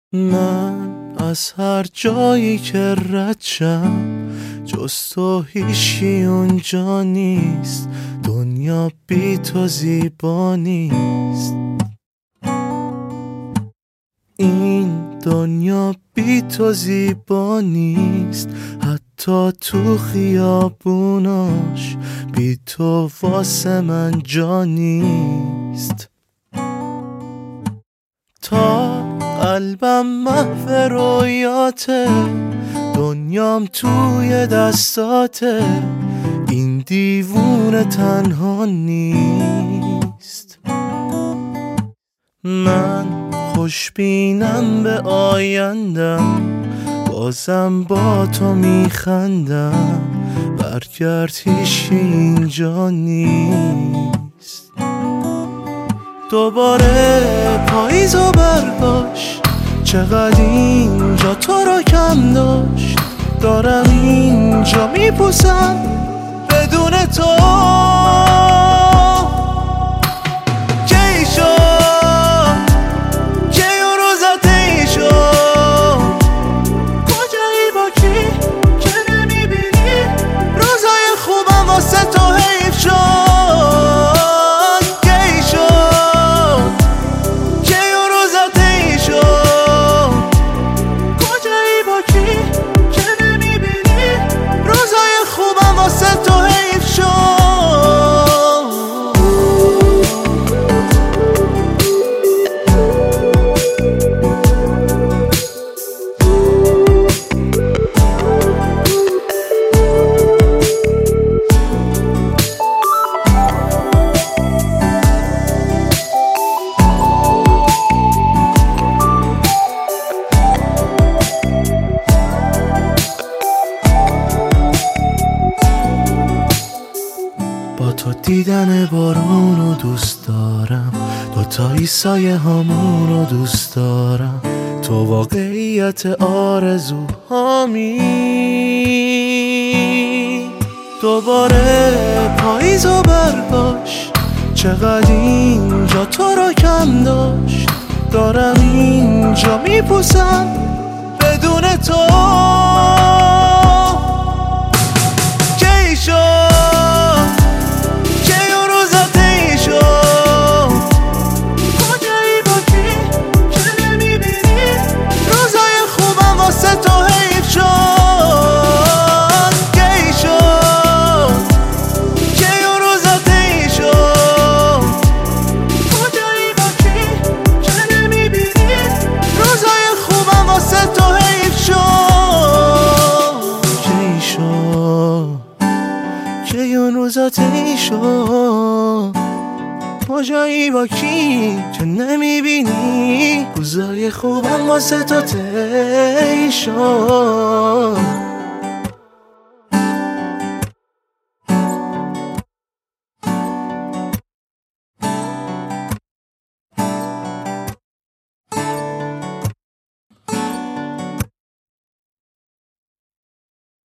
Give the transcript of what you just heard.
من از هر جایی که رد شم جز تو هیچی اونجا نیست، دنیا بی تو زیبا نیست. این دنیا بی تو زیبا نیست، حتی تو خیابوناش بی تو واسه من جا نیست. تا قلبم محو رویاته، دنیام توی دستاته، این دیوونه تنها نیست. من خوشبینم به آیندم، بازم با تو میخندم، برگرد هیچی اینجا نیست. دوباره پاییز و برگاش، چقدر اینجا تو رو کم داشت، دارم اینجا میپوسم بدون تو. کی شد کی اون روزات ای شد، کجایی با کی که نمیبینی روزای خوبم واسه تو حیف شد. با تو دیدن بارونو دوست دارم، دوتایی سایه هامونو دوست دارم، تو واقعیت آرزوهامی. دوباره پاییز و برگاش، چقدر اینجا تو رو کم داشت، دارم اینجا میپوسم بدون تو. کی شد که اون روزات ای شد، کجایی با کی که نمیبینی روزای خوبم واسه تو طی شد.